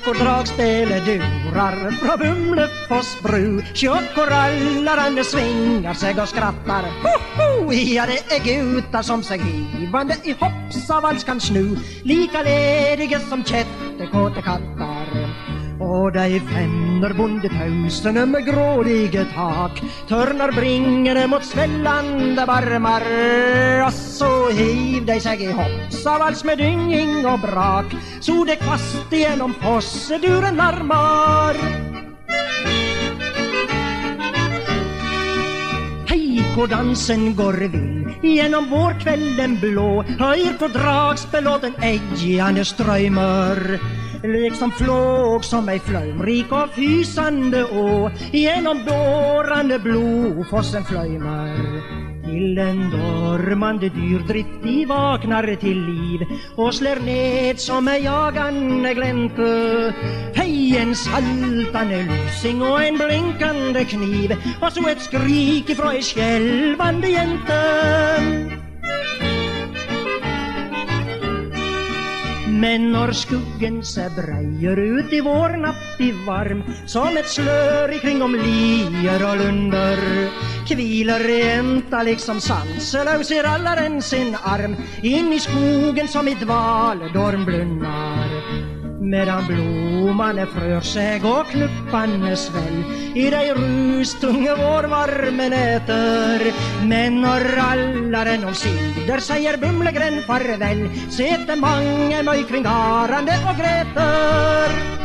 och dragspel durar från Bumlefoss bru. Tjockorallaren svingar sig och skrattar. Ho, ja, det är gutar som sig givande i hoppsavals kan snu. Lika lediga som kättekåte kattar. Och de fänner bondetausen med grådige tak. Törnar bringene mot svällande barmar. Och så hiv de sig i hoppsavals med dynging och brak. Så det kvast igenom fosseduren larmar. Och dansen går vill genom vårkvällen blå. Höjer på dragspel och den äggiande strömmar. Liksom flåg som ei flöjmrik och fysande å. Genom dårande blodfossen flöjmar. Till en dormande dyrdrift vaknar till liv och slår ned som en jagande glänte. Hej, en saltande lysing och en blinkande kniv och så ett skrik ifrån en skälvande jänte. Men när skuggen sig brejer ut i vår natt i varm som ett slör kring om lier och lunder, kvilar renta liksom sanselös i rallaren sin arm in i skogen som i dvaldorm blunnar. Medan blomman frör sig och knuppan sväll i dig rustunga vår varme näter. Men när rallaren om sidor säger Bumlegren farväl, sätter många mig kring garande och gräter.